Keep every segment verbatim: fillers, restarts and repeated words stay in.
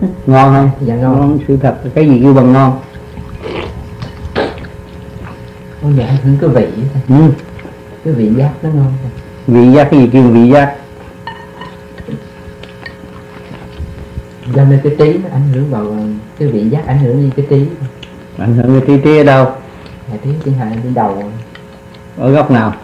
Ngon không? Dạ ngon. Ngon. Sự thật là cái gì kêu bằng ngon? Con dạ thử cái vị. Ừ. Cái vị giác nó ngon. Vị giác, cái gì kêu vị giác? Do nên cái trí nó ảnh hưởng vào cái vị giác, ảnh hưởng đến cái trí. Ảnh hưởng cái trí trí ở đâu? Dạ trí trên hai trên đầu. Ở góc nào?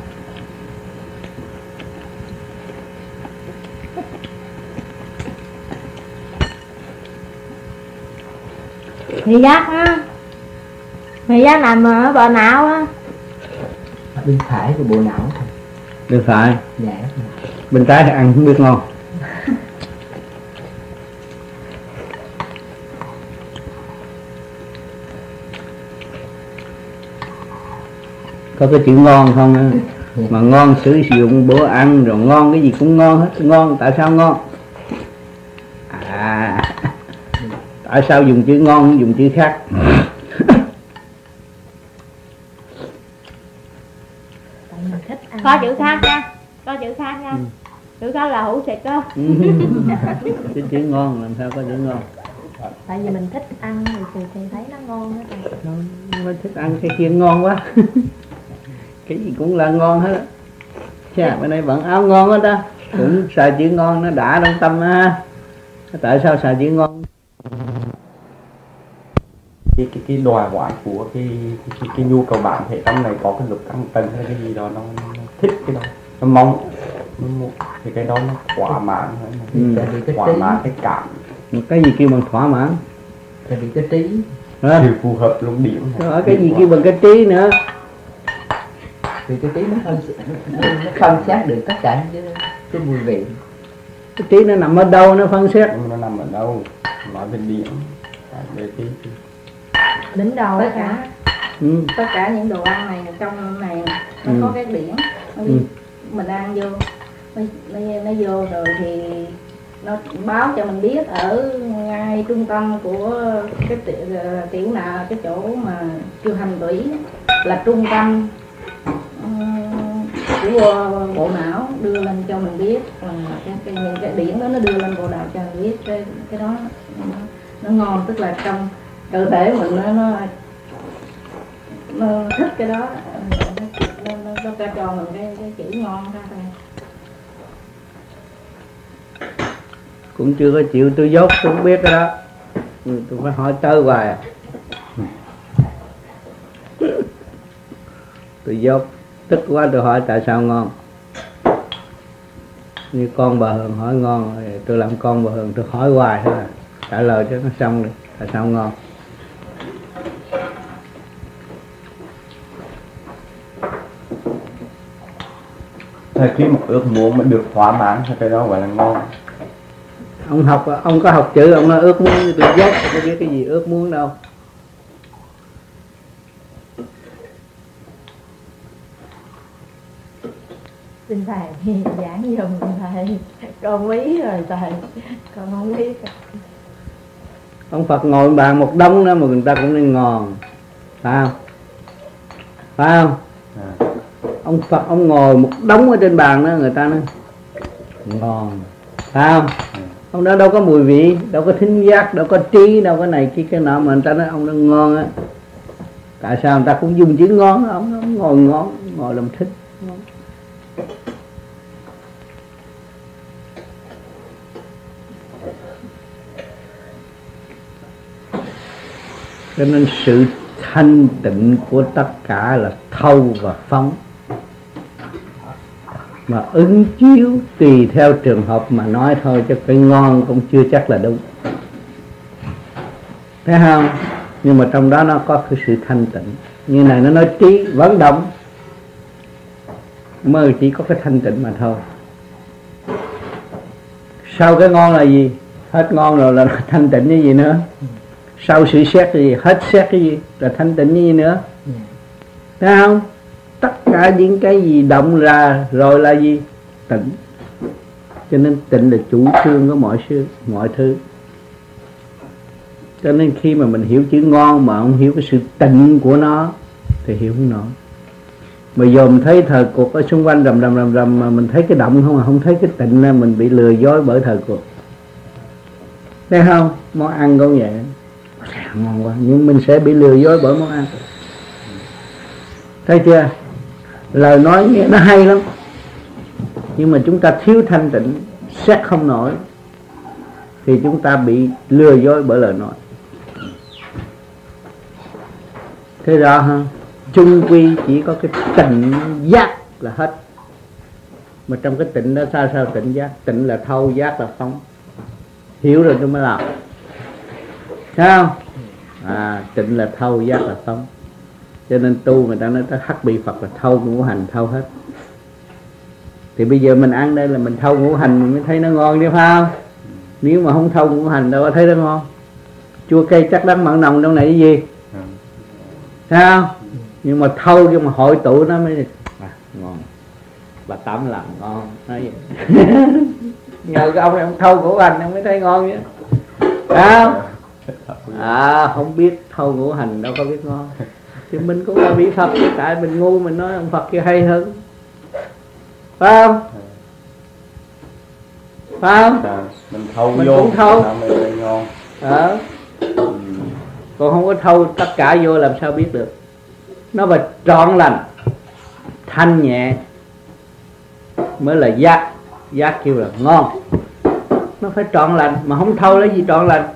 Vị giác á, vị giác nằm ở bộ não á. Bên phải của bộ não. Bên phải. Dạ. Bên trái thì ăn không biết ngon. Có cái chữ ngon không á? Mà ngon sử dụng bữa ăn rồi ngon cái gì cũng ngon hết. Ngon tại sao ngon? À, tại sao dùng chữ ngon không dùng chữ khác? Có chữ khác nha, có chữ khác nha. Chữ khác là hữu xịt đó. Cái chữ ngon làm sao có chữ ngon? Tại vì mình thích ăn thì, thì thấy nó ngon hết rồi. Mình thích ăn cái kia ngon quá. Cái gì cũng là ngon hết á. Chà, bữa nay vẫn áo ngon hết á. Cũng xài chữ ngon nó đã trong tâm ha. Tại sao xài chữ ngon? Cái cái cái đòi hỏi của cái cái, cái, cái nhu cầu bản thể tâm này có cái lực tăng tần hay cái gì đó nó, nó thích cái đó, nó mong nó muốn thì cái đó nó thỏa mãn, Ừ. thỏa mãn cái cảm. Cái gì kêu bằng thỏa mãn? Tại vì cái trí. À. Sự phù hợp luôn điểm. Rồi cái gì kêu bằng cái trí nữa? Vì cái trí nó phân nó phân xét được tất cả những cái, cái mùi vị. Cái trí nó nằm ở đâu, nó phân xét? Nó nằm ở đâu? Nói về điểm, về cái Đỉnh đầu tất cả. Ừ. Tất cả những đồ ăn này trong này nó Ừ. có cái điển. Nó Ừ. Mình ăn vô nó, nó, nó vô rồi thì nó báo cho mình biết ở ngay trung tâm của cái tiểu, tiểu nào, cái chỗ mà kêu hành tủy là trung tâm um, của bộ não, đưa lên cho mình biết là cái, cái những cái điển đó nó đưa lên bộ não cho mình biết cái cái đó nó, nó ngon, tức là trong cơ thể mình nó nó, nó thích cái đó, nó nó, nó, nó cho mình cái, cái chữ ngon ra thôi. Cũng chưa có chịu tôi dốt, tôi không biết cái đó. Ừ, tôi phải hỏi tới hoài à. Tôi dốt, tức quá tôi hỏi tại sao ngon. Như con bà Hường hỏi ngon, tôi làm con bà Hường tôi hỏi hoài thôi à. Trả lời cho nó xong đi, tại sao ngon. Thì khi một ước muốn mà được thỏa mãn thì cái đó gọi là ngon. Ông học, ông có học chữ, ông nói ước muốn như tôi dốt, tôi biết cái gì ước muốn đâu. Xin thầy giảng dùm thầy, con quý rồi thầy, con không biết. Ông Phật ngồi bàn một đống đó mà người ta cũng nên ngon, phải không? Phải không? À. Ông Phật ông ngồi một đống ở trên bàn đó người ta nói ngon, phải không? Ừ. Ông đó đâu có mùi vị, đâu có thính giác, đâu có trí, đâu có này kia cái nọ mà người ta nói ông đó ngon á. Tại sao người ta cũng dùng chữ ngon đó, ông, ông ngồi ngon, ngồi làm thích ngon. Cho nên sự thanh tịnh của tất cả là thâu và phóng, mà ứng chiếu tùy theo trường hợp mà nói thôi, chứ cái ngon cũng chưa chắc là đúng, thấy không? Nhưng mà trong đó nó có cái sự thanh tịnh. Như này nó nói trí vận động, mới chỉ có cái thanh tịnh mà thôi. Sau cái ngon là gì? Hết ngon rồi là thanh tịnh cái gì nữa? Sau sự xét cái gì? Hết xét cái gì? Là thanh tịnh cái gì nữa? Thấy không? Tất cả những cái gì động ra rồi là gì? Tịnh. Cho nên tịnh là chủ trương của mọi sự, mọi thứ. Cho nên khi mà mình hiểu chữ ngon mà không hiểu cái sự tịnh của nó thì hiểu không nổi. Mà giờ mình thấy thời cuộc ở xung quanh rầm rầm rầm rầm mà mình thấy cái động không, mà không thấy cái tịnh, mình bị lừa dối bởi thời cuộc. Thấy không? Món ăn cũng vậy, ngon quá, nhưng mình sẽ bị lừa dối bởi món ăn. Thấy chưa? Lời nói nghe nó hay lắm, nhưng mà chúng ta thiếu thanh tịnh, xét không nổi, thì chúng ta bị lừa dối bởi lời nói. Thế rõ không? Chung quy chỉ có cái tịnh giác là hết. Mà trong cái tịnh đó sao sao tịnh giác? Tịnh là thâu, giác là phóng. Hiểu rồi tôi mới làm. Thấy không? À, tịnh là thâu, giác là phóng. Cho nên tu người ta nói tới hắc bị Phật là thâu ngũ hành, thâu hết. Thì bây giờ mình ăn đây là mình thâu ngũ hành mình mới thấy nó ngon chứ phải không? Nếu mà không thâu ngũ hành đâu có thấy nó ngon. Chua cay chắc đắng mặn nồng trong này cái gì? Thấy không? Nhưng mà thâu nhưng mà hội tụ nó mới à, ngon. Bà Tám làm ngon. Nói vậy. Nhờ cái ông này ông thâu ngũ hành ông mới thấy ngon chứ. Thấy không? À, không biết thâu ngũ hành đâu có biết ngon. Thì mình cũng là bị Phật, tại mình ngu mình nói ông Phật kia hay hơn. Phải không? Phải không? À, mình thâu mình vô, cũng thâu. mình ngon. Ờ. Còn không có thâu tất cả vô làm sao biết được. Nó phải trọn lành, thanh nhẹ mới là giác. Giác kêu là ngon. Nó phải trọn lành, mà không thâu lấy gì trọn lành.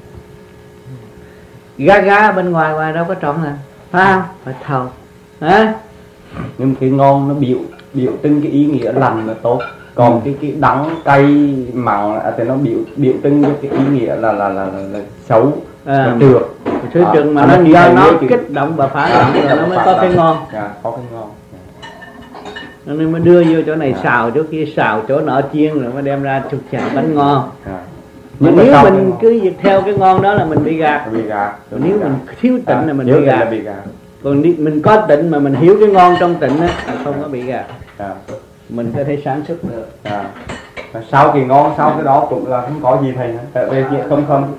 Gá gá bên ngoài ngoài đâu có trọn lành. Phải không? Phải thâu. Hả? Nhưng cái ngon nó biểu biểu trưng cái ý nghĩa lành là tốt. Còn ừ. cái cái đắng cay mặn thì nó biểu biểu trưng cái ý nghĩa là là là, là, là xấu, à, là trượt. Thứ à, chừng mà nó do nó kích động và phá động rồi nó mới có cái ngon. Dạ, có cái ngon. Nó nên mới đưa vô chỗ này à. Xào chỗ kia xào, chỗ nọ chiên rồi mới đem ra chục chả bánh ngon. À. Nhưng mà nếu mình cứ việc theo cái ngon đó là mình bị gạt. Bị gạt. Còn nếu mình thiếu tịnh à, là mình bị gạt. bị gạt. Còn mình có tịnh mà mình hiểu cái ngon trong tịnh á là không có bị gạt. À. Mình có thể sản xuất được. À. Sau kỳ ngon, sau cái đó cũng là không có gì thầy nữa. Tại về chuyện không không.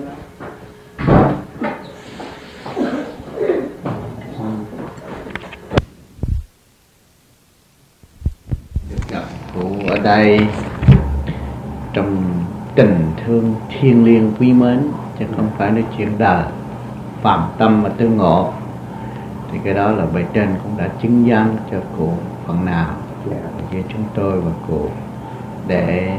Ở đây trong tình thương thiêng liêng quý mến, chứ không phải nói chuyện đời phạm tâm mà tương ngộ, thì cái đó là bề trên cũng đã chứng giám cho cụ phần nào với chúng tôi và cụ để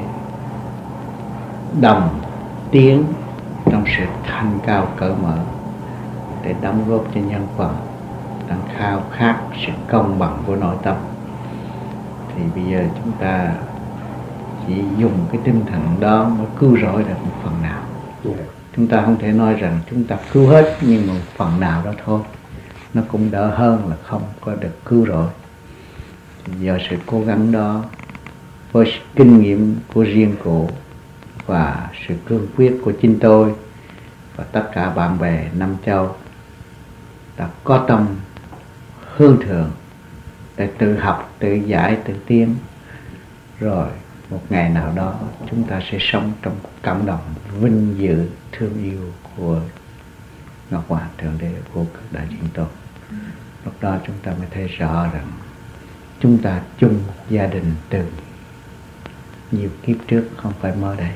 đồng tiến trong sự thanh cao cởi mở để đóng góp cho nhân phần đang khao khát sự công bằng của nội tâm. Thì bây giờ chúng ta chỉ dùng cái tinh thần đó mới cứu rỗi được một phần nào. Chúng ta không thể nói rằng chúng ta cứu hết, nhưng một phần nào đó thôi, nó cũng đỡ hơn là không có được cứu rỗi. Do sự cố gắng đó, với kinh nghiệm của riêng cụ và sự cương quyết của chính tôi và tất cả bạn bè năm châu đã có tâm hướng thượng để tự học, tự giải, tự tiến. Rồi một ngày nào đó chúng ta sẽ sống trong cảm động vinh dự thương yêu của Ngọc Hoàng Thượng Đế của các đại chúng tôi. Lúc đó chúng ta mới thấy rõ rằng chúng ta chung gia đình từ nhiều kiếp trước, không phải mới đây.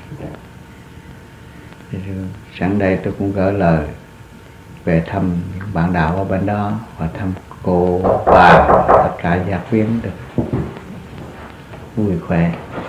Sẵn đây tôi cũng gửi lời về thăm những bạn đạo ở bên đó và thăm cô và tất cả gia quyến được vui khỏe.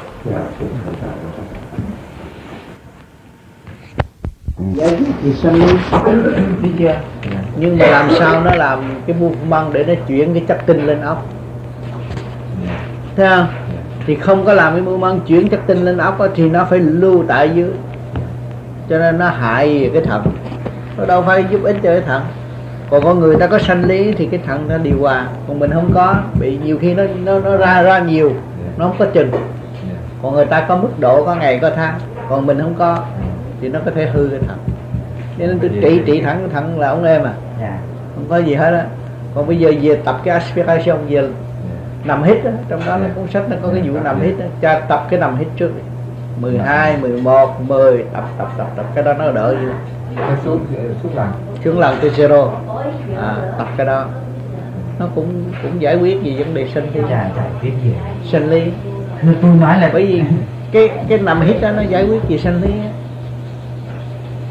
Giải quyết thì sanh lý, biết chưa? Nhưng mà làm sao nó làm cái bu măng để nó chuyển cái chất tinh lên óc, thấy không? Thì không có làm cái bu măng chuyển chất tinh lên óc thì nó phải lưu tại dưới, cho nên nó hại cái thận. Nó đâu phải giúp ích cho cái thận. Còn con người ta có sanh lý thì cái thận nó điều hòa, còn mình không có, bị nhiều khi nó nó nó ra ra nhiều, nó không có chừng. Còn người ta có mức độ, có ngày có tháng, còn mình không có thì nó có thể hư cái thận. Cho nên tôi trị trị thận thận là ông em à, không có gì hết á. Còn bây giờ về tập cái aspiration, về nằm hít á, trong đó nó cuốn sách nó có cái vụ nằm hít á, cho tập cái nằm hít trước đi. mười hai, mười một, mười tập tập tập tập cái đó nó đỡ gì. Xuống xuống lần. Xuống lần từ zero. À, tập cái đó nó cũng cũng giải quyết gì vấn đề sinh lý. Giải quyết gì? Sinh lý. Tôi nói là bởi vì cái cái nằm hít đó nó giải quyết gì sinh lý á.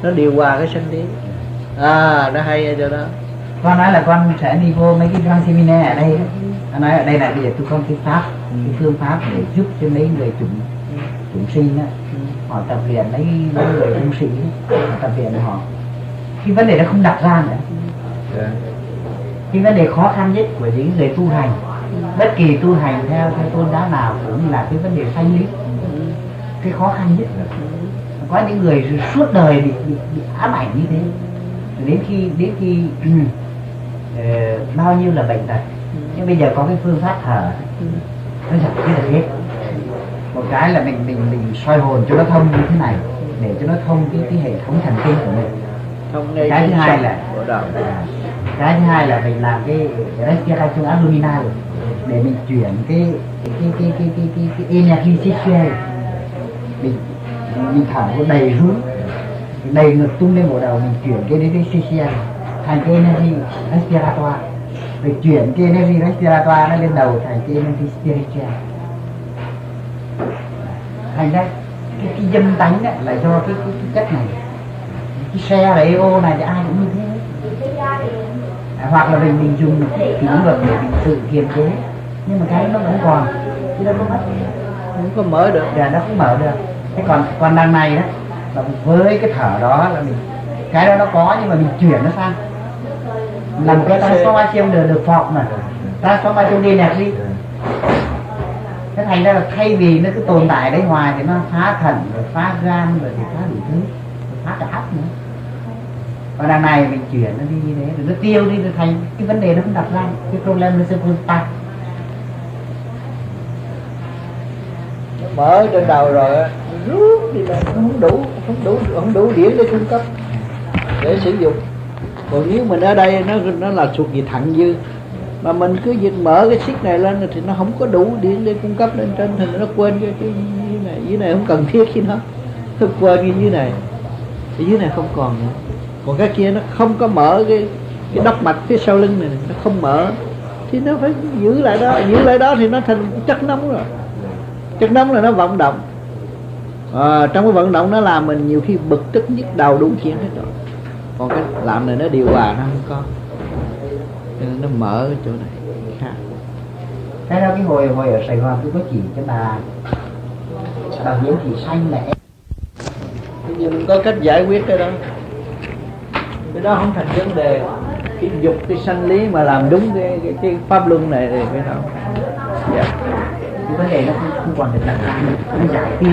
nó điều hòa cái sanh lý. À, nó hay ở chỗ đó. Con nói là con sẽ đi vô mấy cái văn seminar ở đây. Con nói ở đây là bây giờ tôi có cái pháp, cái phương pháp để giúp cho mấy người chúng chúng sinh á, họ tập luyện mấy mấy người tu sĩ, họ tập luyện họ. Cái vấn đề nó không đặt ra nữa. Yeah. Cái vấn đề khó khăn nhất của những người tu hành, bất kỳ tu hành theo theo tôn giáo nào cũng là cái vấn đề sanh lý. Cái khó khăn nhất là có những người suốt đời bị, bị, bị ám ảnh như thế, đến khi đến khi uh, bao nhiêu là bệnh tật, nhưng bây giờ có cái phương pháp thở nó giải quyết được hết. Một cái là mình mình mình soi hồn cho nó thông như thế này để cho nó thông cái cái hệ thống thần kinh của mình. Thông cái thứ hai là à, cái thứ hai là mình làm cái respiration abdominal để mình chuyển cái cái cái cái cái cái, cái energy sexual, mình mình thở có đầy rúm đầy ngực tung lên bộ đầu, mình chuyển cái energy sexual thành cái energy respiratoire, rồi chuyển cái energy respiratoire nó lên đầu thành cái energy spiritual. Thành ra cái, cái dâm tánh đó là do cái, cái, cái cách này, cái xe là ego này thì ai cũng như thế. À, hoặc là mình mình dùng kỷ luật để mình tự kiềm chế, nhưng mà cái nó vẫn còn, chứ đâu có mất, không có mở được, dạ nó không mở được. Thế còn còn đằng này đó là với cái thở đó là mình cái đó nó có nhưng mà mình chuyển nó sang làm một cái transformation được được phọc mà transformation đi nè đi. Thế thành ra là thay vì nó cứ tồn tại đấy hoài thì nó phá thận rồi phá gan rồi thì phá đủ thứ, rồi phá cả óc nữa. Còn đằng này mình chuyển nó đi như thế rồi nó tiêu đi, rồi thành cái vấn đề nó không đặt ra, cái problem nó sẽ không tăng. Mở trên đầu rồi rút đi lên, không đủ, không đủ, không đủ điển để cung cấp để sử dụng. Còn nếu mình ở đây nó nó là thuộc về thận dư, mà mình cứ việc mở cái xích này lên thì nó không có đủ điện để cung cấp lên trên, thì nó quên cái cái dưới này, dưới này không cần thiết khi nó nó quên cái dưới này, cái dưới này không còn nữa. Còn cái kia nó không có mở cái cái đốc mạch phía sau lưng này, nó không mở thì nó phải giữ lại đó, giữ lại đó thì nó thành chất nóng rồi. Chất nóng là nó vận động, à, trong cái vận động nó làm mình nhiều khi bực tức nhức đầu đủ chuyện hết rồi. Còn cái làm này nó điều hòa nó không có, cho nên nó mở cái chỗ này khác. Cái đó cái hồi hồi ở Sài Gòn tôi có chỉ cho bà bà Hiếu Thị Xanh là em. Bây giờ mình có cách giải quyết cái đó, cái đó không thành vấn đề. Cái dục cái sanh lý mà làm đúng cái cái, cái pháp luân này thì cái nào yeah. Cái vấn đề nó không, không còn được đặt ra, nó giải tiêu.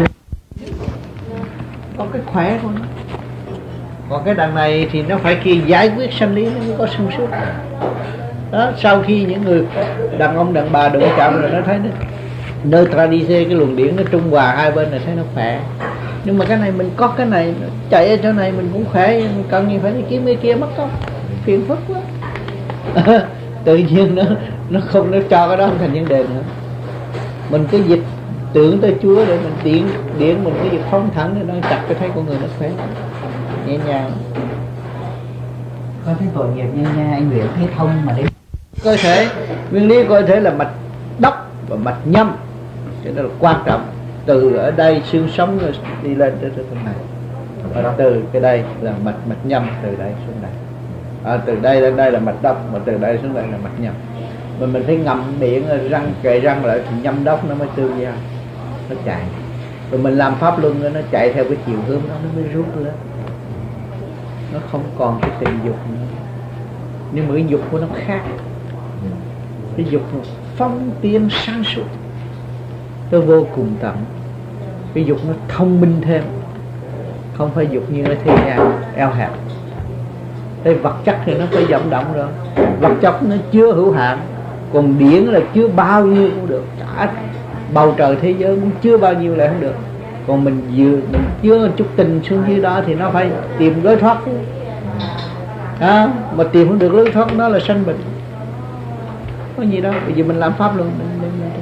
Có cái khỏe của nó. Còn cái đằng này thì nó phải kia giải quyết sanh lý nó mới có sung suốt. Đó, sau khi những người đàn ông đàn bà đụng chạm rồi nó thấy nó neutralize cái luồng điển, nó trung hòa hai bên này thấy nó khỏe. Nhưng mà cái này mình có cái này chạy ở chỗ này mình cũng khỏe, mình cần gì phải đi kiếm cái kia mất không? Phiền phức quá. Tự nhiên nó nó không, nó cho cái đó không thành vấn đề nữa. Mình cứ dịch tưởng tới Chúa để mình điện điện mình cứ dịch phóng thẳng để nó chặt cái thấy con người nó khỏe nhẹ nhàng. Con thấy tội nghiệp như nha anh Nguyễn thấy thông mà đến Cơ thể, nguyên lý cơ thể là mạch đốc và mạch nhâm, cho nên là quan trọng. Từ ở đây xương sống đi lên tới cái này, và từ cái đây là mạch mạch nhâm, từ đây xuống đây, à, từ đây lên đây là mạch đốc, mà từ đây xuống đây là mạch nhâm. Mình mình phải ngậm miệng răng kề răng lại thì nhâm đốc nó mới tương giao, nó chạy. Rồi mình làm pháp luân nó chạy theo cái chiều hướng đó nó mới rút lên, nó không còn cái tình dục nữa. Nhưng mà cái dục của nó khác, cái dục nó phong tiên sáng suốt, nó vô cùng tận. Cái dục nó thông minh thêm, không phải dục như ở thế gian eo hẹp. Cái vật chất thì nó phải vận động rồi, vật chất nó chưa hữu hạn, còn điển là chưa bao nhiêu cũng được, cả bầu trời thế giới cũng chưa bao nhiêu lại không được. Còn mình vừa mình chưa chút tình xuống dưới đó thì nó phải tìm lối thoát à, mà tìm không được lối thoát nó là sanh bệnh. Có gì đâu, bây giờ mình làm pháp luôn mình, mình, mình.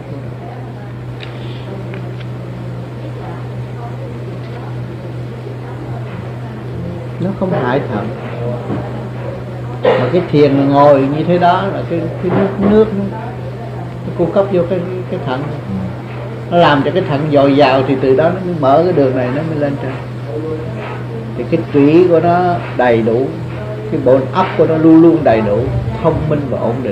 Nó không hại thận. Mà cái thiền ngồi như thế đó là cái, cái nước nước nó, nó cung cấp vô cái cái thận, nó làm cho cái thận dồi dào thì từ đó nó mới mở cái đường này nó mới lên trên. thì cái trí của nó đầy đủ, cái bộ óc của nó luôn luôn đầy đủ, thông minh và ổn định.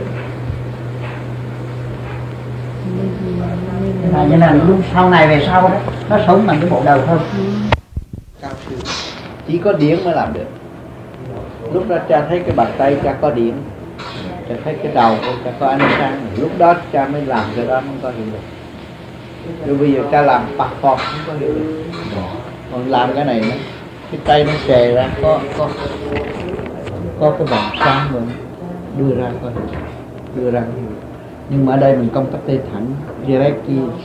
Là như là lúc sau này về sau đó nó sống bằng cái bộ đầu không. Cao siêu. Chỉ có điển mới làm được. Lúc đó cha thấy cái bàn tay cha có điển, cha thấy cái đầu của cha có ánh sáng, lúc đó cha mới làm cái đó mới có hiệu lực. Rồi bây giờ cha làm bạc phọt không có hiệu lực. Còn làm cái này nó, cái tay nó xè ra có có có cái vòng sáng rồi đưa ra coi, đưa ra cái. Nhưng mà ở đây mình công tác tay thẳng direct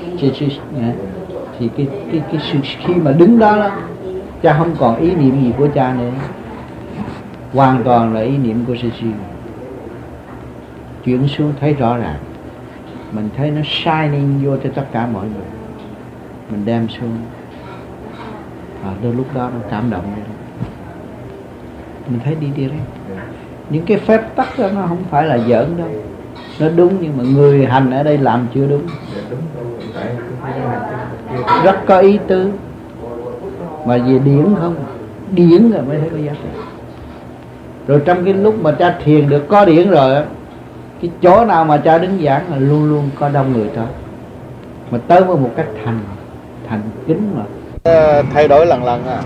thì cái cái cái sự khi mà đứng đó đó, cha không còn ý niệm gì của cha nữa, hoàn toàn là ý niệm của sư sư. Chuyển xuống thấy rõ ràng, mình thấy nó shining vô cho tất cả mọi người, mình đem xuống, và đôi lúc đó nó cảm động vậy đó. Mình thấy đi direct. Những cái phép tắc đó nó không phải là giỡn đâu, nó đúng, nhưng mà người hành ở đây làm chưa đúng. Rất có ý tứ, mà về điển không, điển rồi mới thấy có giá trị. Rồi trong cái lúc mà cha thiền được có điển rồi, cái chỗ nào mà cha đứng giảng là luôn luôn có đông người tới, mà tới với một cách thành thành kính mà thay đổi lần lần à.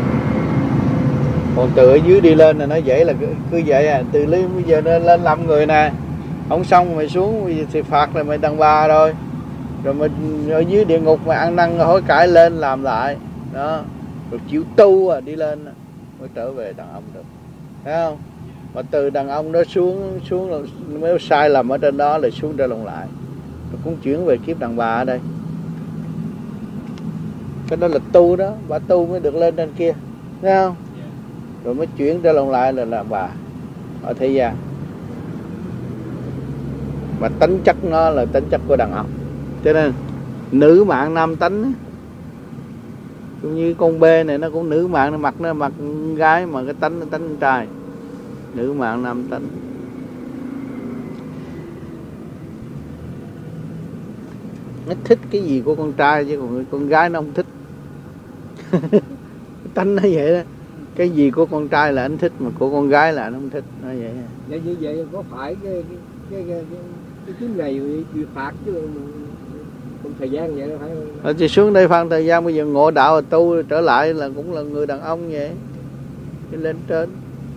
Còn từ ở dưới đi lên là nó dễ, là cứ, cứ vậy à. Từ lên bây giờ nó lên làm người nè, không xong mày xuống thì phạt là mày đàn bà rồi. Rồi mình ở dưới địa ngục mà ăn năn hối cải lên làm lại đó, rồi chịu tu à, đi lên mới trở về đàn ông được, thấy không? Mà từ đàn ông đó xuống xuống là mới sai lầm ở trên đó là xuống trở lộn lại, rồi cũng chuyển về kiếp đàn bà ở đây. Cái đó là tu đó, bà tu mới được lên trên kia, thấy không? Rồi mới chuyển trở lộn lại là làm bà ở thế gian. Mà tính chất nó là tính chất của đàn ông, cho nên nữ mạng nam tánh, cũng như con bê này nó cũng nữ mạng, nó mặc nó mặc gái, mà cái tánh nó tánh trai. Nữ mạng nam tánh. Nó thích cái gì của con trai, chứ còn con gái nó không thích. Tánh nó vậy đó. Cái gì của con trai là anh thích, mà của con gái là anh không thích, nó vậy. Vậy như vậy có phải cái cái cái cái, cái, cái chuyến này bị phạt chứ không thời gian vậy phải không? Rồi thì xuống đây phạt thời gian, bây giờ ngộ đạo rồi tu trở lại là cũng là người đàn ông vậy, đi lên trên.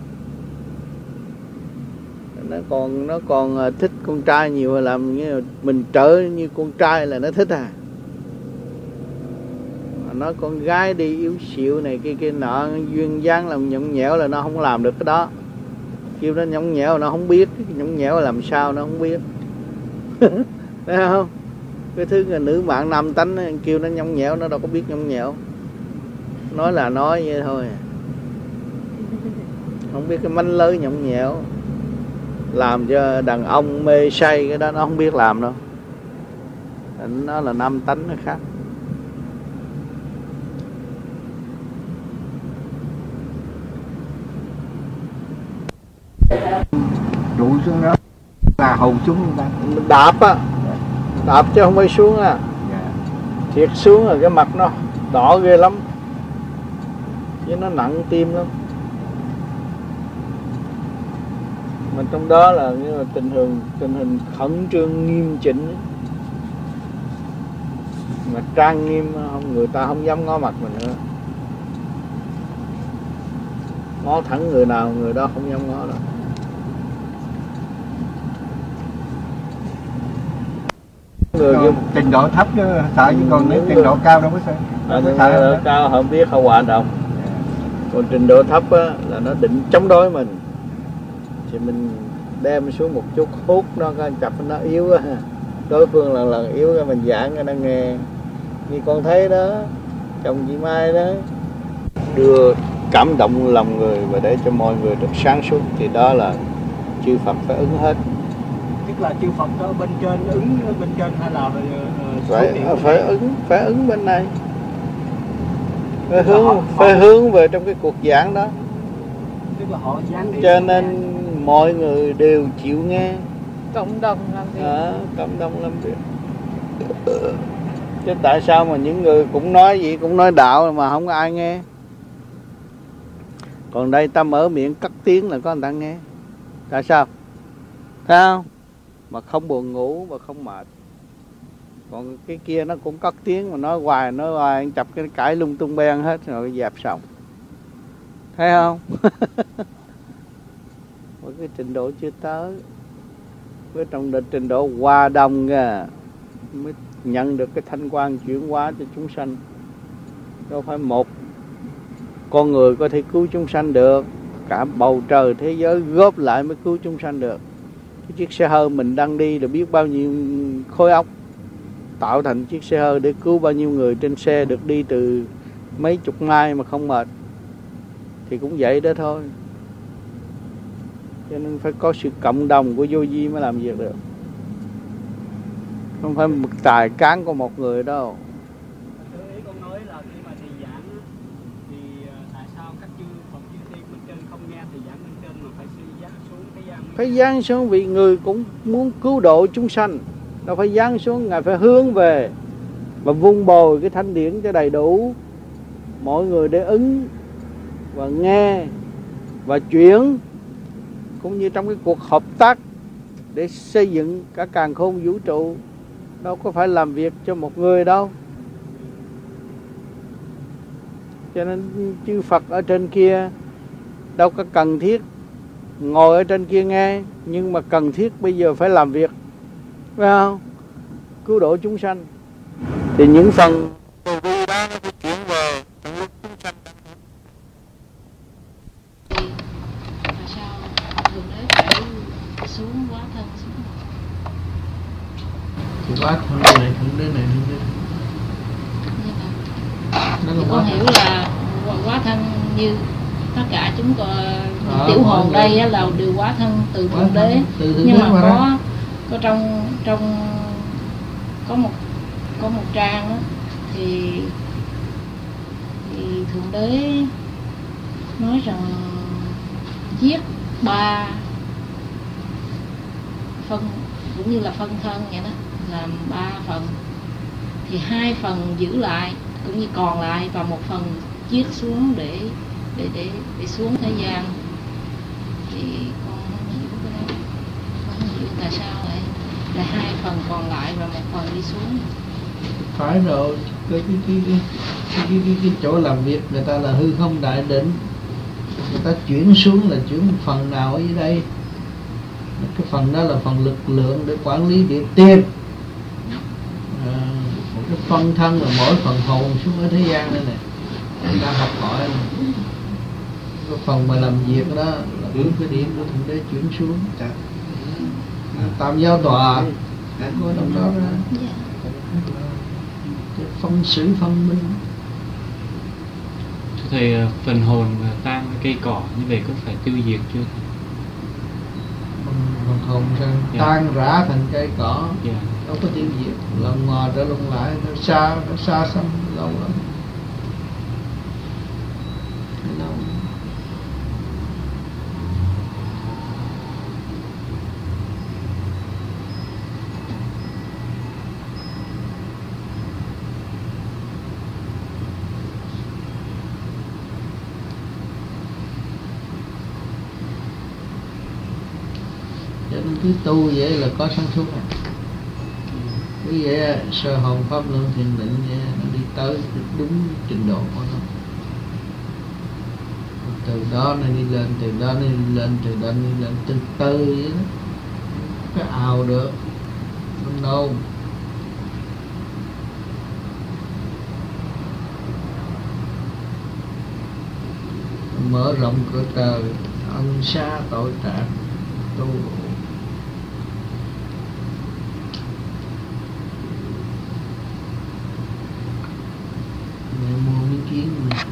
Nó còn nó còn thích con trai nhiều, làm như mình trở như con trai là nó thích à. Nó con gái đi yếu xịu này kia kia nọ, duyên dáng làm nhõng nhẽo là nó không làm được cái đó. Kêu nó nhõng nhẽo nó không biết, nhõng nhẽo làm sao nó không biết. Thấy không? Cái thứ là nữ mạng nam tánh, kêu nó nhõng nhẽo nó đâu có biết nhõng nhẽo. Nói là nói vậy thôi, không biết cái mánh lới nhõng nhẽo, làm cho đàn ông mê say, cái đó nó không biết làm đâu. Nó là nam tánh nó khác. Trụ xuống đó là hồn xuống người ta. Đạp á, đạp chứ không phải xuống à. Thiệt xuống rồi cái mặt nó đỏ ghê lắm, chứ nó nặng tim lắm. Mà trong đó là như là tình hình tình hình khẩn trương nghiêm chỉnh, mà trang nghiêm, không người ta không dám ngó mặt mình nữa. Ngó thẳng người nào người đó không dám ngó đâu. Người Còn trình độ thấp chứ sợ, chứ còn nếu trình độ cao đâu có sợ. À, trình độ cao không biết hậu quả đâu. Còn trình độ thấp á, là nó định chống đối mình, thì mình đem xuống một chút, hút nó coi chập nó yếu á, đối phương lần lần yếu ra mình giảng cho nó nghe. Như con thấy đó, chồng chị Mai đó, đưa cảm động lòng người và để cho mọi người được sáng suốt, thì đó là chư Phật phải ứng hết. Tức là chư Phật ở bên trên ứng bên trên hay là uh, phải phải ứng phải ứng bên này, phải hướng phải hướng về trong cái cuộc giảng đó. Tức là họ giảng cho nên mọi người đều chịu nghe, cộng đồng làm việc. À, cộng đồng làm việc. Chứ tại sao mà những người cũng nói gì cũng nói đạo mà không có ai nghe? Còn đây ta mở miệng cất tiếng là có người ta nghe. Tại sao? Thấy không? Mà không buồn ngủ và không mệt. Còn cái kia nó cũng cất tiếng mà nói hoài, nói hoài, chập cái cãi lung tung beng hết rồi dẹp xong. Thấy không? Với cái trình độ chưa tới, với trong trình độ hòa đồng kìa, mới nhận được cái thanh quan chuyển hóa cho chúng sanh. Đâu phải một con người có thể cứu chúng sanh được, cả bầu trời thế giới góp lại mới cứu chúng sanh được. Cái chiếc xe hơi mình đang đi là biết bao nhiêu khối óc tạo thành chiếc xe hơi để cứu bao nhiêu người trên xe được đi từ mấy chục mai mà không mệt. Thì cũng vậy đó thôi. Cho nên phải có sự cộng đồng của vô vi mới làm việc được. Không phải một tài cán của một người đâu. Ý con nói là khi mà thầy giảng thì tại sao các chư Phật chư Thiên bên trên không nghe thầy giảng bên trên mà phải giáng xuống thế gian? Phải giáng xuống vì người cũng muốn cứu độ chúng sanh. Đâu phải giáng xuống, Ngài phải hướng về và vun bồi cái thanh điển cho đầy đủ. Mọi người để ứng và nghe và chuyển, cũng như trong cái cuộc hợp tác để xây dựng cả càn khôn vũ trụ. Đâu có phải làm việc cho một người đâu. Cho nên chư Phật ở trên kia đâu có cần thiết ngồi ở trên kia nghe, nhưng mà cần thiết bây giờ phải làm việc, phải không? Cứu độ chúng sanh. Thì những phần vô vi đó nó phải chuyển về trong lúc chúng sanh đang thức. Tại sao Thượng Đế phải xuống hóa thân xuống? Thì hóa thân này, Thượng Đế này, Thượng Đế này. Thì con hiểu là hóa thân như tất cả chúng có à, tiểu hồn đây á, là đều hóa thân từ Thượng Đế. Nhưng mà có có trong trong có một có một trang đó, thì thì Thượng Đế nói rằng giết ba phân, cũng như là phân thân vậy đó, làm ba phần, thì hai phần giữ lại cũng như còn lại, và một phần giết xuống để để để để xuống thế gian. Thì con không hiểu cái đó, con không hiểu tại sao lại là hai phần còn lại và một phần đi xuống. Phải rồi, cái cái cái cái cái, cái, cái, cái chỗ làm việc người ta là hư không đại định, người ta chuyển xuống là chuyển một phần nào ở dưới đây. Cái phần đó là phần lực lượng để quản lý địa tiên. À, một cái phân thân là mỗi phần hồn xuống ở thế gian đây này, người ta học hỏi này. Cái phần mà làm việc đó là hướng cái điểm của Thượng Đế chuyển xuống. Tam giáo tòa có trong đó ra. Cái phân xử phân minh. Thầy, phần hồn tan cây cỏ như vậy có phải tiêu diệt chưa? Phần hồn tan, tan rã thành cây cỏ, yeah. Đâu có tiêu diệt, lần mò trở lung lại, nó xa, nó xa xăm lâu lắm. Lâu. Cho nên cứ tu vậy là có sáng suốt này. Cứ vậy sơ hồn pháp luân thiền định vậy, nó đi tới đúng trình độ của nó. Từ đó nó đi lên, từ đó nó đi lên, từ đó nó đi lên, từ từ vậy đó. Cái ào được, không đâu. Mở rộng cửa trời, ân xa tội trạng, tu. Mẹ mua miếng kiến này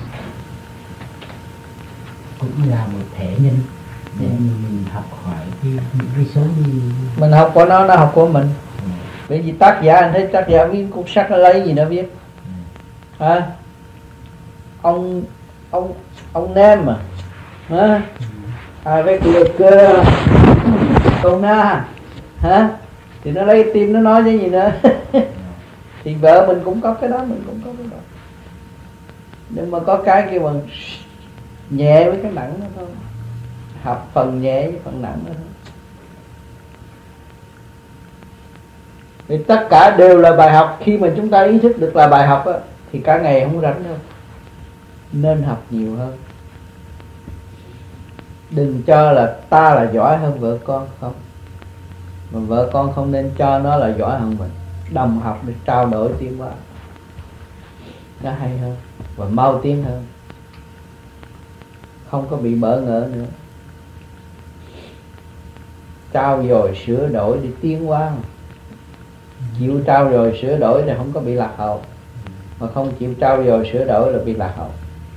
cũng là một thể nhân để mình học hỏi cái những cái số đi. Mình học của nó, nó học của mình. Ừ. Bởi vì tác giả, anh thấy tác giả viết cuốn sách nó lấy gì nó viết. Ừ. Hả? Ông ông ông Nem mà. Hả? Ừ. Avec le cœur con na. Hả? Thì nó lấy tim nó nói cái gì nữa. Thì vợ mình cũng có cái đó, mình cũng có cái đó. Nhưng mà có cái kêu bằng nhẹ với cái nặng đó thôi, học phần nhẹ với phần nặng đó thôi. Thì tất cả đều là bài học. Khi mà chúng ta ý thức được là bài học á, thì cả ngày không rảnh đâu. Nên học nhiều hơn. Đừng cho là ta là giỏi hơn vợ con, không. Mà vợ con không nên cho nó là giỏi hơn mình. Đồng học để trao đổi tiến hóa, nó hay hơn và mau tiến hơn, không có bị bỡ ngỡ nữa. Trao dồi sửa đổi để tiến hóa. Chịu trao dồi sửa đổi thì không có bị lạc hậu, mà không chịu trao dồi sửa đổi là bị lạc hậu.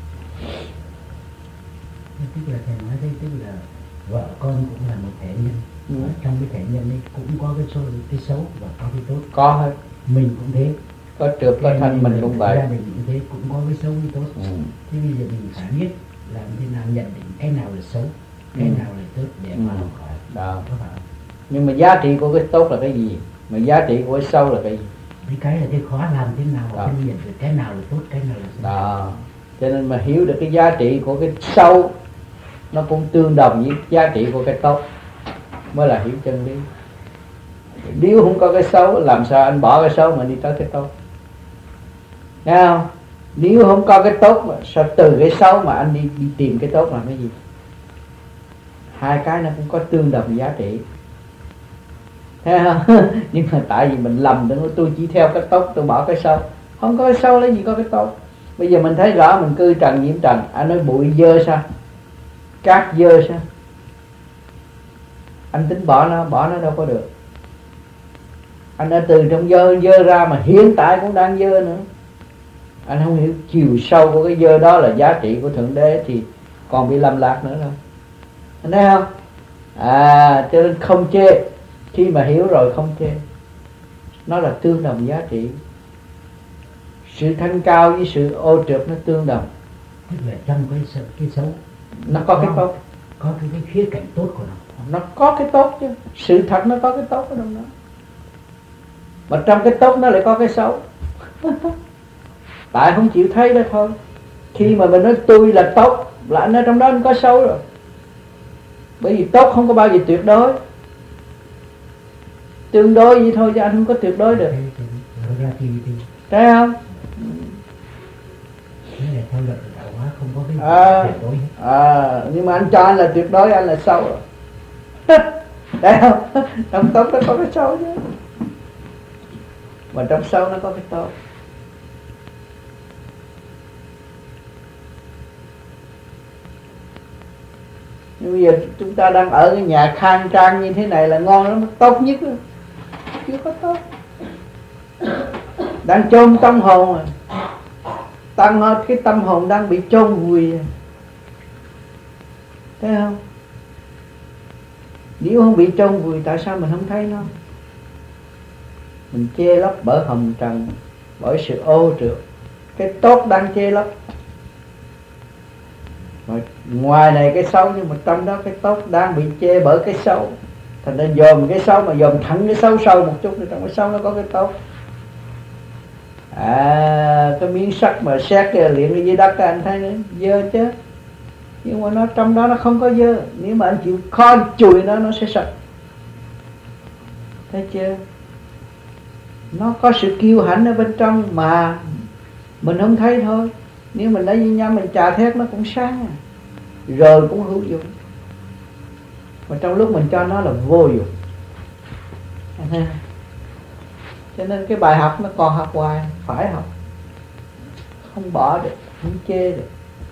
Tức là thầy nói đấy, tức là vợ con cũng là một thể nhân. Ừ. Trong cái thể nhân ấy cũng có cái số cái xấu và có cái tốt. Có hết. Mình cũng thế. Có trượt có thanh mình cũng vậy. Gia đình cũng thế, cũng có cái xấu cái tốt. Ừ. Thế bây giờ mình phải biết làm thế nào nhận định cái nào là xấu, cái ừ. nào là tốt để ừ. mà học hỏi. Đó. Nhưng mà giá trị của cái tốt là cái gì? Mà giá trị của cái xấu là cái gì? Cái cái là cái khó làm thế nào mà phân biệt được cái nào là tốt, cái nào là xấu. Đó. Cho nên mà hiểu được cái giá trị của cái xấu, nó cũng tương đồng với giá trị của cái tốt, mới là hiểu chân lý. Nếu không có cái xấu, làm sao anh bỏ cái xấu mà đi tới cái tốt? Nghe không? Nếu không có cái tốt mà sao từ cái xấu mà anh đi đi tìm cái tốt làm cái gì? Hai cái nó cũng có tương đồng giá trị. Thấy không? Nhưng mà tại vì mình lầm, đừng nói tôi chỉ theo cái tốt, tôi bỏ cái xấu. Không có cái xấu lấy gì có cái tốt. Bây giờ mình thấy rõ mình cư trần nhiễm trần. Anh nói bụi dơ sao? Cát dơ sao? Anh tính bỏ nó, bỏ nó đâu có được. Anh đã từ trong dơ dơ ra mà hiện tại cũng đang dơ nữa. Anh không hiểu chiều sâu của cái dơ đó là giá trị của Thượng Đế thì còn bị lầm lạc nữa đâu. Anh thấy không? À, cho nên không chê. Khi mà hiểu rồi không chê. Nó là tương đồng giá trị. Sự thanh cao với sự ô trượt nó tương đồng. Tức là trong cái, sự, cái xấu nó có, có cái tốt, có cái, cái khía cạnh tốt của nó. Nó có cái tốt chứ. Sự thật nó có cái tốt ở trong đó. Mà trong cái tốt nó lại có cái xấu. Tại không chịu thấy đó thôi. Khi mà mình nói tôi là tốt, là anh ở trong đó anh có xấu rồi. Bởi vì tốt không có bao giờ tuyệt đối. Tương đối vậy thôi chứ anh không có tuyệt đối được. Thấy không? À, à, nhưng mà anh cho anh là tuyệt đối, anh là xấu rồi. Thấy không? Trong tốt nó có cái xấu chứ. Mà trong xấu nó có cái tốt. Nhưng bây giờ chúng ta đang ở cái nhà khang trang như thế này là ngon lắm, tốt nhất rồi. Chưa có tốt. Đang chôn tâm hồn rồi. Tăng hết cái tâm hồn đang bị chôn vùi. Thấy không? Nếu không bị chôn vùi tại sao mình không thấy nó? Mình chê lấp bởi hồng trần, bởi sự ô trượt. Cái tốt đang chê lấp. Rồi ngoài này cái xấu, nhưng mà trong đó cái tốt đang bị chê bởi cái xấu. Thành nên dòm cái xấu mà dòm thẳng cái xấu sâu một chút, thì trong cái xấu nó có cái tốt. À, cái miếng sắt mà xét cái luyện cái dưới đất anh thấy nữa, dơ chứ. Nhưng mà nó trong đó nó không có dơ. Nếu mà anh chịu khó chùi nó, nó sẽ sạch. Thấy chưa? Nó có sự kiêu hãnh ở bên trong mà mình không thấy thôi. Nếu mình lấy nhâm mình trà thét nó cũng sáng, rồi cũng hữu dụng. Mà trong lúc mình cho nó là vô dụng. Cho nên cái bài học nó còn học hoài, phải học, không bỏ được, không chê được.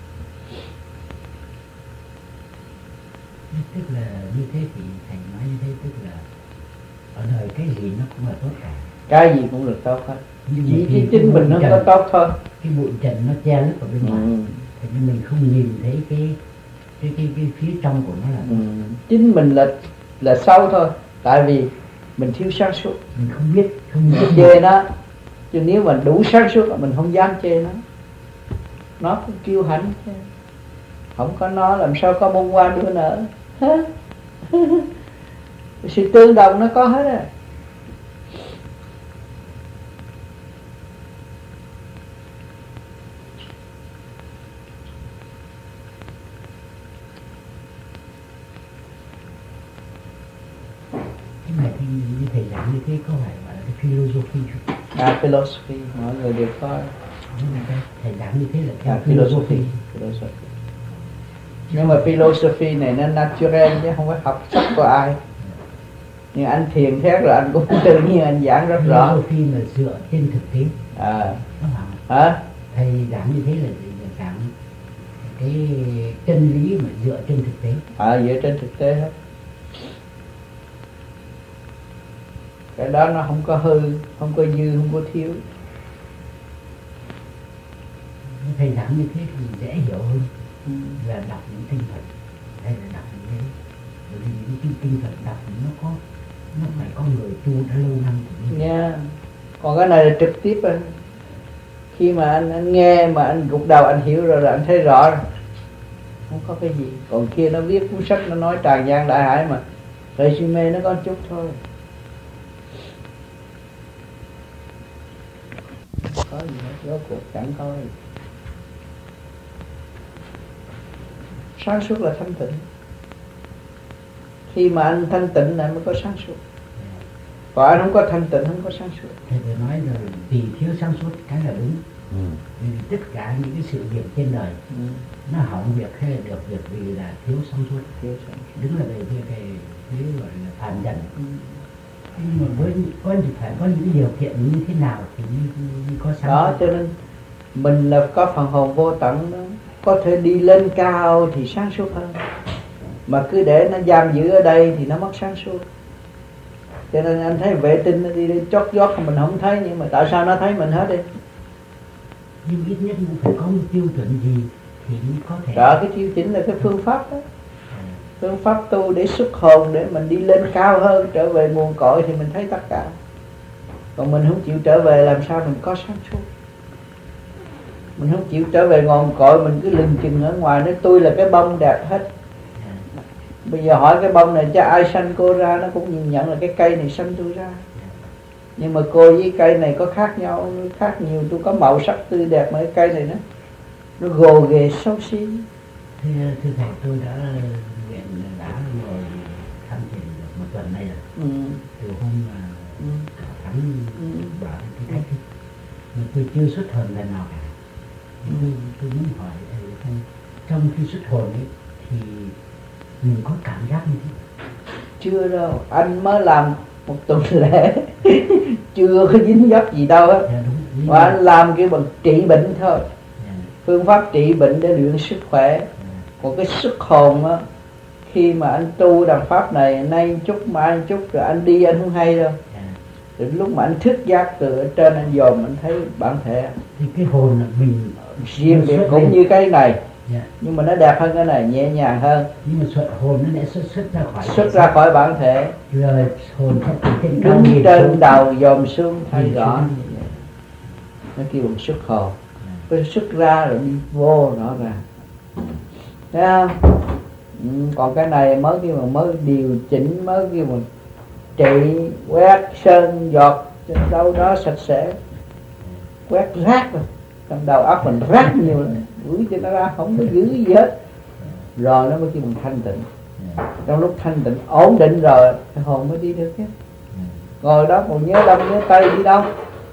Tức là như thế thì thầy nói như thế, tức là ở đời cái gì nó cũng là tốt cả. Cái gì cũng được tốt hết. Chỉ cái chính mình nó trần, có tốt thôi. Cái bụi trần nó che lấp ở bên ngoài, ừ. Thì mình không nhìn thấy cái cái cái cái phía trong của nó là ừ. Chính mình là là sâu thôi. Tại vì mình thiếu sáng suốt, mình không biết, không biết chê nó. Chứ nếu mà đủ sáng suốt là mình không dám chê nó. Nó cũng kiêu hãnh chứ. Không có nó làm sao có bông hoa đua nở. Sự tương đồng nó có hết á. như thế có phải gọi là cái philosophy không? À, philosophy, mọi người đều có. Thầy giảng như thế là theo À, philosophy. philosophy. philosophy. Nhưng mà philosophy này nó natural chứ không phải học sách của ai. Nhưng anh thiền thét rồi anh cũng tự nhiên anh giảng rất rõ. Philosophy là dựa trên thực tế. À. Đúng không? Hả? Thầy giảng như thế là giảng cái chân lý mà dựa trên thực tế. À, dựa trên thực tế hết. Cái đó nó không có hư, không có dư, không có thiếu. Thầy giảng như thế thì dễ hiểu hơn ừ. là đọc những kinh Phật hay là đọc những thế. Bởi vì những kinh, kinh Phật đọc thì nó có nó phải có người tu đã lâu năm. Nha. Yeah. Còn cái này là trực tiếp anh. Khi mà anh, anh nghe mà anh gục đầu anh hiểu rồi là anh thấy rõ rồi. Không có cái gì. Còn kia nó viết cuốn sách nó nói tràn gian đại hải mà resume nó có chút thôi. Có gì hết, rốt cuộc chẳng có gì. Sáng suốt là thanh tịnh. Khi mà anh thanh tịnh là anh mới có sáng suốt. Còn anh không có thanh tịnh không có sáng suốt. Thầy vừa nói rồi vì thiếu sáng suốt cái là đúng. ừ. Vì tất cả những cái sự việc trên đời ừ. nó hỏng việc hay là được việc vì là thiếu sáng suốt. Thiếu sáng suốt. Đứng là về cái cái cái gọi là phàm trần. ừ. Nhưng mà với có phải có những điều kiện như thế nào thì mới, mới có sáng đó cho nên mình là có phần hồn vô tận đó. Có thể đi lên cao thì sáng suốt hơn, mà cứ để nó giam giữ ở đây thì nó mất sáng suốt. Cho nên anh thấy vệ tinh nó đi lên chót vót mình không thấy, nhưng mà tại sao nó thấy mình hết đi? Nhưng ít nhất cũng phải có một tiêu chuẩn gì thì mới có thể. Đó, cái tiêu chuẩn là cái phương pháp đó. Phương pháp tu để xuất hồn, để mình đi lên cao hơn, trở về nguồn cội thì mình thấy tất cả. Còn mình không chịu trở về làm sao mình có sáng suốt? Mình không chịu trở về nguồn cội, mình cứ lừng chừng ở ngoài nói tôi là cái bông đẹp hết. Bây giờ hỏi cái bông này cho ai sanh cô ra, nó cũng nhìn nhận là cái cây này sanh tôi ra. Nhưng mà cô với cây này có khác nhau, khác nhiều. Tôi có màu sắc tươi đẹp mà cái cây này nó nó gồ ghề xấu xí. Thưa, thưa thầy, tôi đã nguyện đã ngồi tham thiền được một tuần nay rồi. ừ. Từ hôm mà ừ. Thắng ừ. bảo cái cách thức mà tôi chưa xuất hồn lần nào cả. ừ. tôi, tôi muốn hỏi thầy, trong khi xuất hồn ấy thì mình có cảm giác như thế? Chưa đâu, anh mới làm một tuần lễ chưa có dính dấp gì đâu hết. Dạ, và anh làm cái bằng trị bệnh thôi. dạ. Phương pháp trị bệnh để luyện sức khỏe. dạ. Còn cái sức hồn á, khi mà anh tu đằng pháp này nay chút mai chút rồi anh đi anh không hay đâu. dạ. Đến lúc mà anh thức giác từ ở trên anh dòm anh thấy bản thể thì cái hồn là mình riêng biệt cũng lên. Như cái này. dạ. Nhưng mà nó đẹp hơn cái này, nhẹ nhàng hơn. Nhưng mà xuất hồn nó đã xuất xuất ra khỏi xuất ra khỏi bản thể. Rồi hồn trên đứng trên đầu dòm xuống thấy rõ. Nó kêu bằng xuất hồn. Cái xuất ra rồi đi vô rõ ràng. Thấy không? Ừ, còn cái này mới kêu bằng mới điều chỉnh, mới kêu bằng trị, quét sơn giọt trên đâu đó sạch sẽ, quét rác rồi. Trong đầu óc mình rác nhiều lắm, gửi cho nó ra không có giữ gì hết, rồi nó mới kêu bằng thanh tịnh. Trong lúc thanh tịnh ổn định rồi cái hồn mới đi được hết. Ngồi đó còn nhớ đông nhớ tây đi đâu.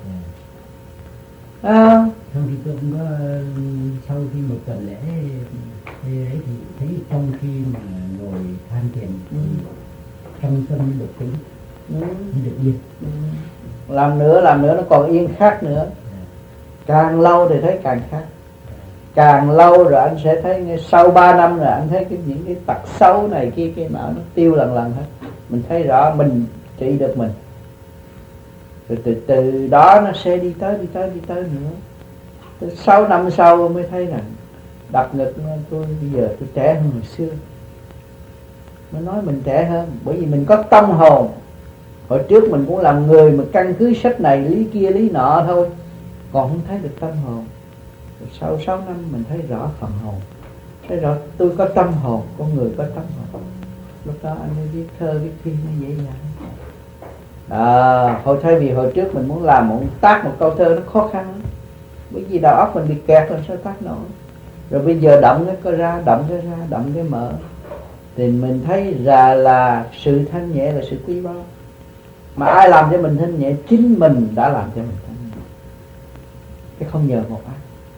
À. Xong thì tôi cũng có sau khi một tuần lễ thì ấy thì thấy trong khi mà ngồi than thiền ừ. trong tâm được tĩnh, ừ. được yên. ừ. Làm nữa làm nữa nó còn yên khác nữa. yeah. Càng lâu thì thấy càng khác. Càng lâu rồi anh sẽ thấy sau ba năm rồi anh thấy cái những cái tật xấu này kia kia nọ nó tiêu lần lần hết. Mình thấy rõ mình trị được mình. Rồi từ từ đó nó sẽ đi tới đi tới đi tới nữa. Từ sáu năm sau mới thấy rằng đập ngực tôi bây giờ tôi trẻ hơn hồi xưa. Nó nói mình trẻ hơn bởi vì mình có tâm hồn. Hồi trước mình cũng làm người mà căn cứ sách này lý kia lý nọ thôi, còn không thấy được tâm hồn. Rồi sau sáu năm mình thấy rõ phần hồn, thấy rõ tôi có tâm hồn, con người có tâm hồn. Lúc đó anh mới viết thơ viết thi nó dễ dàng. À, hồi thay vì hồi trước mình muốn làm một tác một câu thơ nó khó khăn lắm. Bởi vì đầu óc mình bị kẹt làm sao tác nổi. Rồi bây giờ động cái có ra, động cái ra, động cái mở, thì mình thấy ra là sự thanh nhẹ là sự quý báu. Mà ai làm cho mình thanh nhẹ? Chính mình đã làm cho mình thanh nhẹ, cái không nhờ một ai.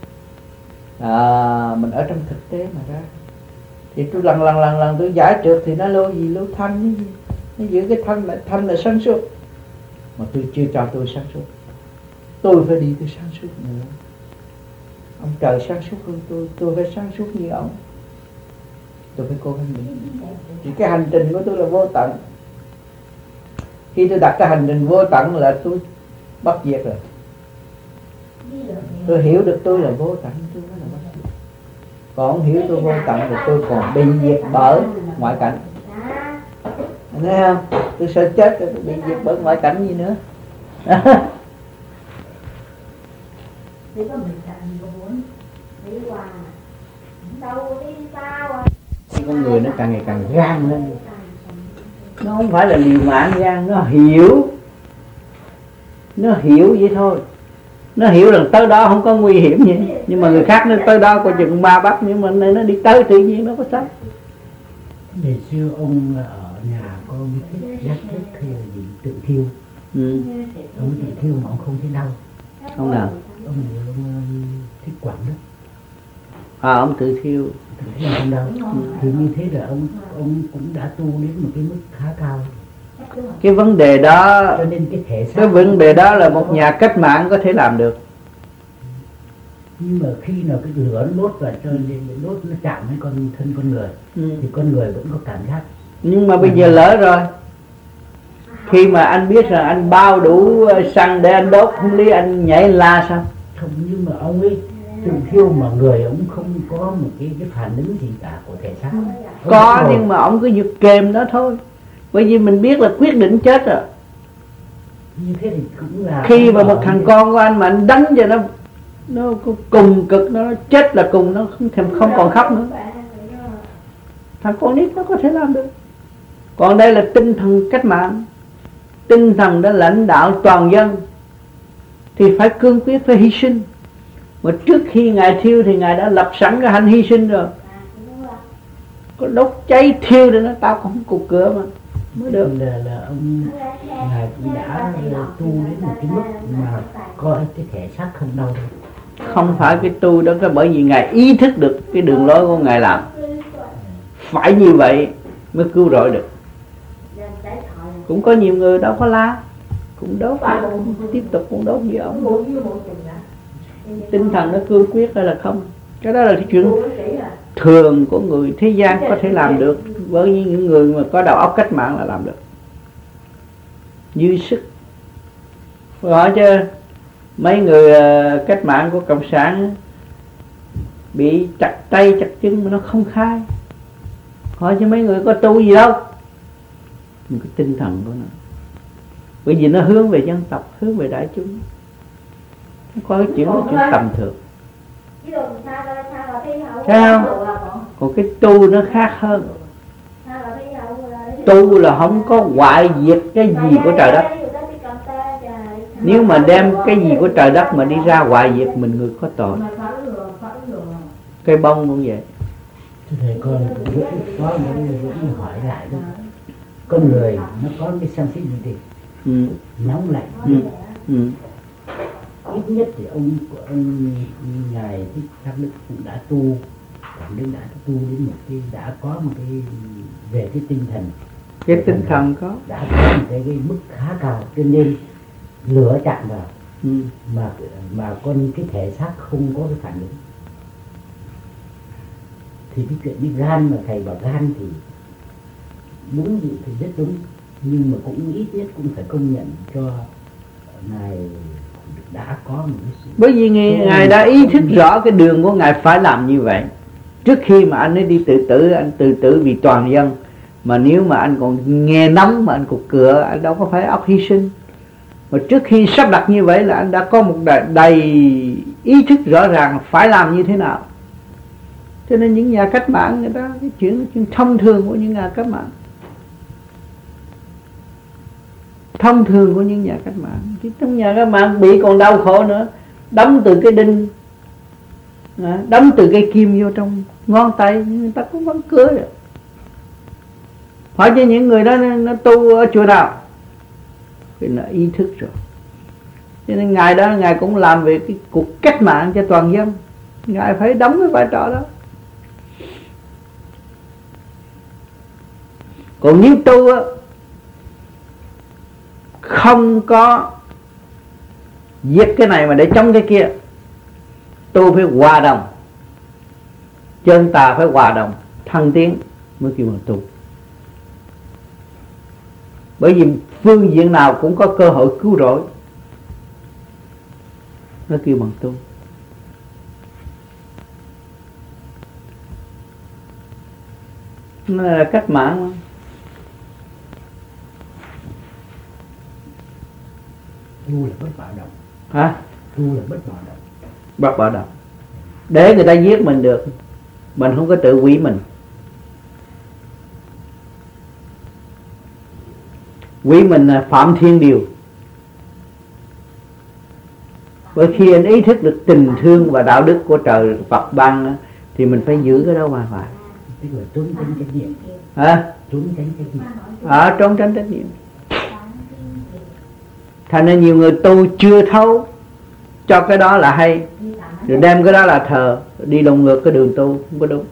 À, mình ở trong thực tế mà ra. Thì tôi lần lần lần lần tôi giải trượt thì nó lô gì lô thanh cái gì, nó giữ cái thanh là thanh là sáng suốt, mà tôi chưa cho tôi sáng suốt. Tôi phải đi tôi sáng suốt nữa. Ông trời sáng suốt hơn tôi, tôi phải sáng suốt như ông. Tôi phải cố gắng đi. Thì cái hành trình của tôi là vô tận. Khi tôi đặt cái hành trình vô tận là tôi bất diệt rồi. Tôi hiểu được tôi là vô tận, tôi mới là bất diệt. Còn không hiểu tôi vô tận thì tôi còn bị diệt bởi ngoại cảnh. Anh thấy không? Tôi sợ chết rồi, tôi bị diệt bởi ngoại cảnh gì nữa. Con người nó càng ngày càng gan lên. Nó không phải là liều mạng gan, nó hiểu. Nó hiểu vậy thôi. Nó hiểu rằng tới đó không có nguy hiểm gì. Nhưng mà người khác nó tới đó có chừng ma bắt, nhưng mà nó đi tới tự nhiên nó có sao. Ngày xưa ông ở nhà có thích giác thích hay là gì tự thiêu. Ừ. Ông tự thiêu mà ông không thấy đau. Không nào. Ông, ông thích quẳng đó. À, ông tự thiêu. Tự thiêu không đau. Ừ. Thì như thế là ông ông cũng đã tu đến một cái mức khá cao. Cái vấn đề đó, cho nên cái thể xác, cái vấn đề đó là một nhà cách mạng có thể làm được. Nhưng mà khi nào cái lửa nó đốt vào cho nên đốt nó chạm với con thân con người, ừ. thì con người vẫn có cảm giác. Nhưng mà bây giờ lỡ rồi. Khi mà anh biết rằng anh bao đủ xăng để anh đốt, không lý anh nhảy la sao? Không, nhưng mà ông ấy tự thiêu mà người ông không có một cái, cái phản ứng gì cả của thể xác. Có, nhưng mà ông cứ giật kềm đó thôi. Bởi vì mình biết là quyết định chết rồi. Như thế thì cũng là khi mà một thằng con của anh mà anh đánh cho nó nó cùng cực, nó chết là cùng, nó không thèm không còn khóc nữa. Thằng con nít nó có thể làm được. Còn đây là tinh thần cách mạng, tinh thần đã lãnh đạo toàn dân, thì phải cương quyết, phải hy sinh. Mà trước khi Ngài thiêu thì Ngài đã lập sẵn cái hạnh hy sinh rồi. Có đốt cháy thiêu để nó tao cũng không cục cửa mà mới được. Là, là ông Ngài cũng đã tu đến một cái mức mà coi cái thể xác không đau. Không phải cái tu đó, cái bởi vì Ngài ý thức được cái đường lối của Ngài làm. Phải như vậy mới cứu rỗi được. Cũng có nhiều người đâu có la, cũng đốt, cũng tiếp tục cũng đốt như ông. Tinh thần nó cương quyết hay là không, cái đó là cái chuyện thường của người thế gian có thể làm được. Với những người mà có đầu óc cách mạng là làm được. Dư sức. Hỏi chứ mấy người cách mạng của Cộng sản bị chặt tay chặt chân mà nó không khai. Hỏi chứ mấy người có tu gì đâu. Một cái tinh thần của nó. Bởi vì nó hướng về dân tộc, hướng về đại chúng. Nó có cái chuyện là chuyện tầm thường. Thấy không? Còn cái tu nó khác hơn. Tu là không có hoại diệt cái gì của trời đất. Nếu mà đem cái gì của trời đất mà đi ra hoại diệt mình, người có tội. Cây bông cũng vậy. Thầy con cũng có những người hỏi lại đó. Con người nó có cái sensitivity, ừ. nóng lạnh. Ừ. Ừ. Ít nhất thì ông ông Ngài Thích Khắc Đức cũng đã tu, Quảng Đức đã tu đến một cái, đã có một cái về cái tinh thần. Cái tinh thần có. Đã có một cái, cái mức khá cao, cho nên lửa chạm vào, ừ. mà mà con cái thể xác không có cái phản ứng. Thì cái chuyện đi gan mà thầy bảo gan thì đúng gì thì rất đúng, nhưng mà cũng ít nhất cũng phải công nhận cho Ngài đã có một cái sự. Bởi vì Ngài, Ngài đã ý thức rõ cái đường của Ngài phải làm như vậy. Trước khi mà anh ấy đi tự tử, anh tự tử vì toàn dân. Mà nếu mà anh còn nghe nóng mà anh cục cửa, anh đâu có phải óc hy sinh. Mà trước khi sắp đặt như vậy là anh đã có một đầy, đầy ý thức rõ ràng phải làm như thế nào. Cho nên những nhà cách mạng người ta cái chuyện, chuyện thông thường của những nhà cách mạng, thông thường của những nhà cách mạng. Chứ trong nhà cách mạng bị còn đau khổ nữa, đóng từ cái đinh, đóng từ cái kim vô trong ngón tay, nhưng người ta cũng vẫn cưới được. Hỏi cho những người đó nó tu ở chùa nào? Vì là ý thức rồi. Cho nên Ngài đó, Ngài cũng làm về cái cuộc cách mạng cho toàn dân. Ngài phải đóng cái vai trò đó. Còn nếu tu á, không có giết cái này mà để chống cái kia, tu phải hòa đồng, chân tà phải hòa đồng, thăng tiến mới kêu bằng tu. Bởi vì phương diện nào cũng có cơ hội cứu rỗi, nó kêu bằng tu. Nó là cách mạng mà. Tu là bất bạo động. Hả? Tu là bất bạo động. Bất bạo động. Để người ta giết mình được, mình không có tự hủy mình. Hủy mình là phạm thiên điều. Bởi khi anh ý thức được tình thương và đạo đức của trời Phật ban thì mình phải giữ cái đó hoài hoài. Tức là trốn tránh trách nhiệm. Hả? Trốn tránh trách nhiệm. Ở trốn tránh trách nhiệm. Thành nên nhiều người tu chưa thấu cho cái đó là hay, rồi đem cái đó là thờ, đi đồng ngược cái đường tu, không có đúng.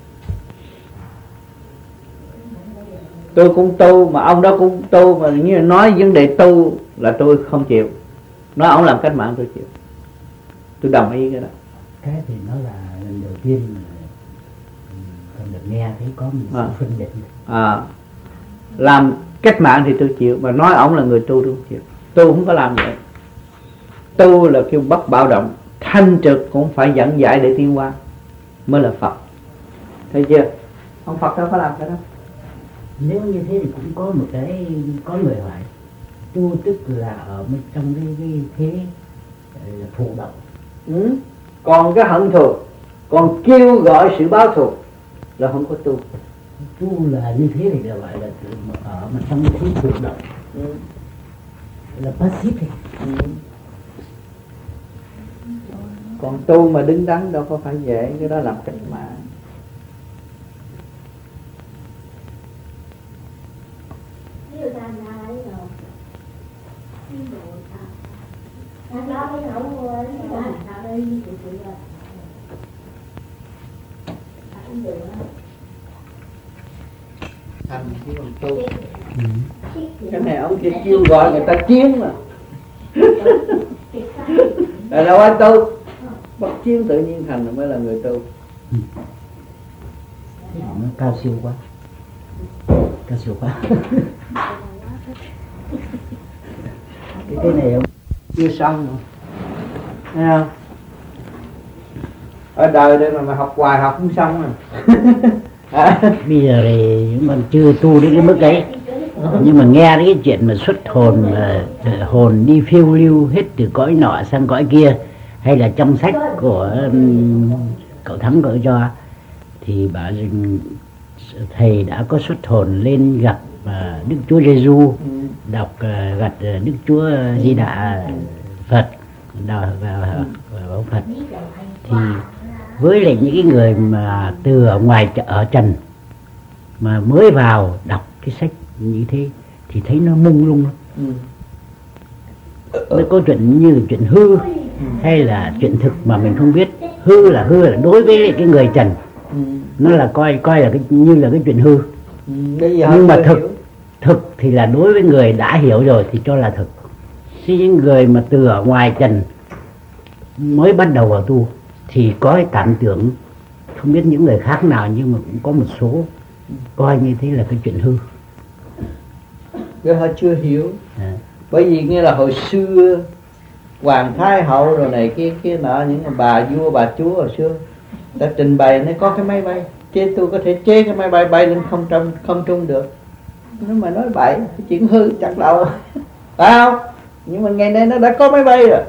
Tôi cũng tu mà ông đó cũng tu, mà như nói vấn đề tu là tôi không chịu. Nói ông làm cách mạng tôi chịu. Tôi đồng ý cái đó. Cái thì nó là lần đầu tiên còn được nghe thấy có một sự à. phân định. À, làm cách mạng thì tôi chịu, mà nói ông là người tu tôi không chịu. Tu không có làm vậy. Tu là kêu bất bạo động, thanh trực cũng phải dẫn giải để tiến hóa mới là Phật. Thấy chưa? Ông Phật đâu có làm cái đó. Nếu như thế thì cũng có một cái, có người hỏi tu tức là ở trong cái, cái thế là thụ động. Ừ. Còn cái hận thù, còn kêu gọi sự báo thù là không có tu. Tu là như thế thì gọi là ở mà trong cái thế thụ động. Ừ. Là passive. Ừ. Còn tu mà đứng đắn đâu có phải dễ, cái đó làm cách mạng. Thành cái bằng tu. Ừ. Cái này ông kia kêu gọi người ta chiến mà. Là đâu ai tu. Bất chiến tự nhiên thành mới là người tu. Ừ. Nó cao siêu quá. Cao siêu quá. cái, cái này ông chưa xong nữa. Thấy không? Ở đời đây mà, mà học hoài học không xong rồi. À. Bây giờ thì chúng mình chưa tu đến cái mức ấy, nhưng mà nghe đến cái chuyện mà xuất hồn, mà hồn đi phiêu lưu hết từ cõi nọ sang cõi kia, hay là trong sách của um, cậu Thắng cậu cho, thì bảo rằng thầy đã có xuất hồn lên gặp uh, Đức Chúa Giêsu, đọc uh, gặp uh, Đức Chúa Di Đà Phật, đọc vào vào Phật, thì với lại những cái người mà từ ở ngoài ở trần mà mới vào đọc cái sách như thế thì thấy nó mông lung lắm. Ừ. Nó có chuyện như là chuyện hư, ừ, hay là chuyện thực mà mình không biết. Hư là hư là đối với lại cái người trần, ừ, nó là coi coi là cái, như là cái chuyện hư. Ừ, nhưng mà thực hiểu. Thực thì là đối với người đã hiểu rồi thì cho là thực. Chứ những người mà từ ở ngoài trần mới bắt đầu vào tu thì có cái cảm tưởng, không biết những người khác nào nhưng mà cũng có một số coi như thế là cái chuyện hư. Cái họ chưa hiểu. À. Bởi vì nghe là hồi xưa Hoàng Thái Hậu rồi này kia kia nọ, những bà vua bà chúa hồi xưa đã trình bày nó có cái máy bay, chế tôi có thể chế cái máy bay bay lên không trung không trung được. Nếu mà nói bậy cái chuyện hư chắc đâu. Phải không? Nhưng mà ngày nay nó đã có máy bay rồi.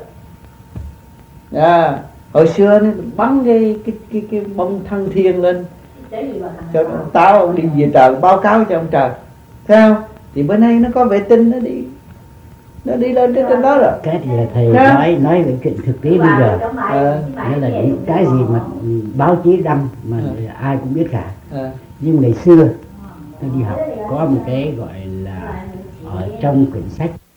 À, hồi xưa nó bắn cái cái cái cái bông thăng thiên lên cho tao ông đi về trời báo cáo cho ông trời. Thấy không? Thì bữa nay nó có vệ tinh nó đi nó đi lên cái trên đó rồi. Cái thì là thầy yeah. nói nói về chuyện thực tế bây giờ. À, nó là những cái gì mà báo chí đăng mà à. ai cũng biết cả. À. Nhưng ngày xưa tôi đi học có một cái gọi là ở trong quyển sách